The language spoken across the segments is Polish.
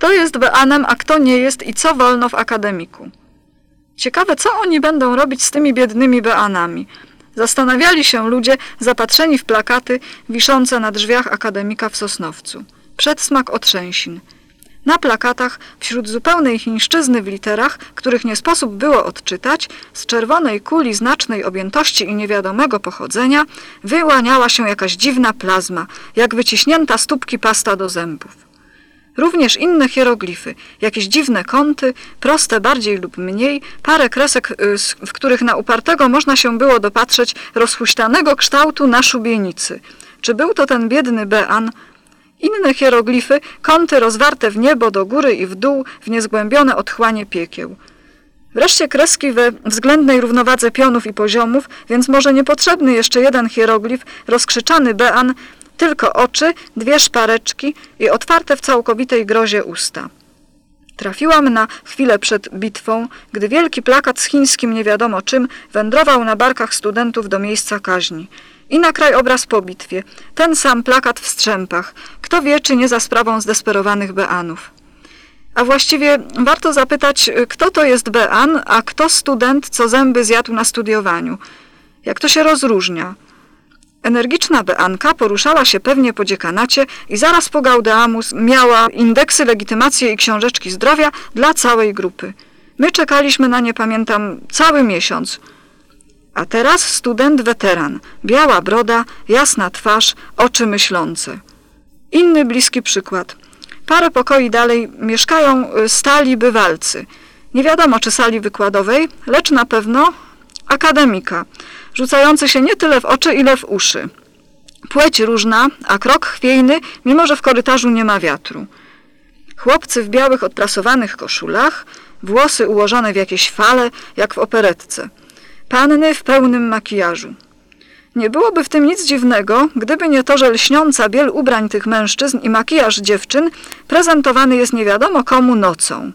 Kto jest beanem, a kto nie jest i co wolno w akademiku? Ciekawe, co oni będą robić z tymi biednymi beanami. Zastanawiali się ludzie zapatrzeni w plakaty wiszące na drzwiach akademika w Sosnowcu. Przedsmak otrzęsin. Na plakatach, wśród zupełnej chińszczyzny w literach, których nie sposób było odczytać, z czerwonej kuli znacznej objętości i niewiadomego pochodzenia, wyłaniała się jakaś dziwna plazma, jak wyciśnięta z tubki pasta do zębów. Również inne hieroglify, jakieś dziwne kąty, proste bardziej lub mniej, parę kresek, w których na upartego można się było dopatrzeć rozhuśtanego kształtu na szubienicy. Czy był to ten biedny bean? Inne hieroglify, kąty rozwarte w niebo do góry i w dół, w niezgłębione otchłanie piekieł. Wreszcie kreski we względnej równowadze pionów i poziomów, więc może niepotrzebny jeszcze jeden hieroglif, rozkrzyczany bean, tylko oczy, dwie szpareczki i otwarte w całkowitej grozie usta. Trafiłam na chwilę przed bitwą, gdy wielki plakat z chińskim nie wiadomo czym wędrował na barkach studentów do miejsca kaźni. I na krajobraz po bitwie, ten sam plakat w strzępach. Kto wie, czy nie za sprawą zdesperowanych beanów. A właściwie warto zapytać, kto to jest bean, a kto student, co zęby zjadł na studiowaniu. Jak to się rozróżnia? Energiczna beanka poruszała się pewnie po dziekanacie i zaraz po Gaudeamus miała indeksy, legitymacje i książeczki zdrowia dla całej grupy. My czekaliśmy na nie, pamiętam, cały miesiąc. A teraz student weteran, biała broda, jasna twarz, oczy myślące. Inny bliski przykład. Parę pokoi dalej mieszkają stali bywalcy. Nie wiadomo, czy sali wykładowej, lecz na pewno akademika, rzucający się nie tyle w oczy, ile w uszy. Płeć różna, a krok chwiejny, mimo że w korytarzu nie ma wiatru. Chłopcy w białych odprasowanych koszulach, włosy ułożone w jakieś fale, jak w operetce. Panny w pełnym makijażu. Nie byłoby w tym nic dziwnego, gdyby nie to, że lśniąca biel ubrań tych mężczyzn i makijaż dziewczyn prezentowany jest nie wiadomo komu nocą.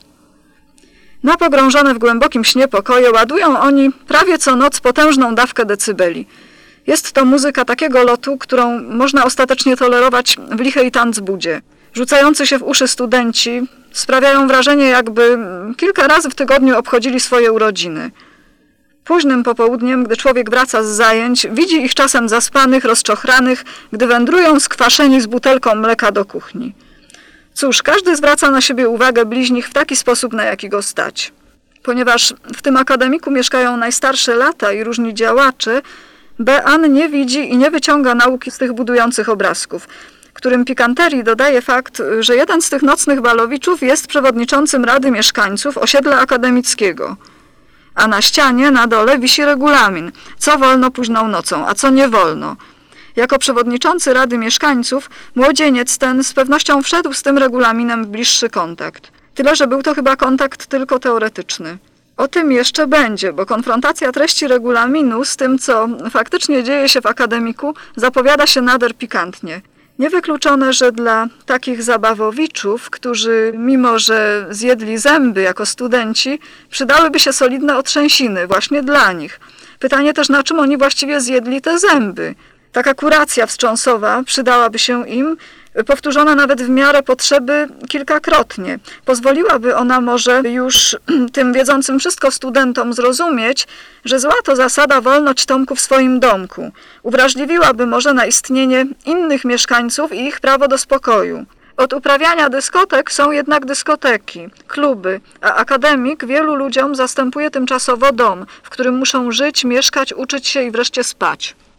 Na pogrążone w głębokim śnie pokoje ładują oni prawie co noc potężną dawkę decybeli. Jest to muzyka takiego lotu, którą można ostatecznie tolerować w lichej tanzbudzie. Rzucający się w uszy studenci sprawiają wrażenie, jakby kilka razy w tygodniu obchodzili swoje urodziny. Późnym popołudniem, gdy człowiek wraca z zajęć, widzi ich czasem zaspanych, rozczochranych, gdy wędrują skwaszeni z butelką mleka do kuchni. Cóż, każdy zwraca na siebie uwagę bliźnich w taki sposób, na jaki go stać. Ponieważ w tym akademiku mieszkają najstarsze lata i różni działacze, bean nie widzi i nie wyciąga nauki z tych budujących obrazków, którym pikanterii dodaje fakt, że jeden z tych nocnych balowiczów jest przewodniczącym Rady Mieszkańców osiedla akademickiego. A na ścianie na dole wisi regulamin, co wolno późną nocą, a co nie wolno. Jako przewodniczący Rady Mieszkańców młodzieniec ten z pewnością wszedł z tym regulaminem w bliższy kontakt. Tyle, że był to chyba kontakt tylko teoretyczny. O tym jeszcze będzie, bo konfrontacja treści regulaminu z tym, co faktycznie dzieje się w akademiku, zapowiada się nader pikantnie. Niewykluczone, że dla takich zabawowiczów, którzy mimo że zjedli zęby jako studenci, przydałyby się solidne otrzęsiny właśnie dla nich. Pytanie też, na czym oni właściwie zjedli te zęby. Taka kuracja wstrząsowa przydałaby się im, powtórzona nawet w miarę potrzeby kilkakrotnie. Pozwoliłaby ona może już tym wiedzącym wszystko studentom zrozumieć, że zła to zasada wolność Tomku w swoim domku. Uwrażliwiłaby może na istnienie innych mieszkańców i ich prawo do spokoju. Od uprawiania dyskotek są jednak dyskoteki, kluby, a akademik wielu ludziom zastępuje tymczasowo dom, w którym muszą żyć, mieszkać, uczyć się i wreszcie spać.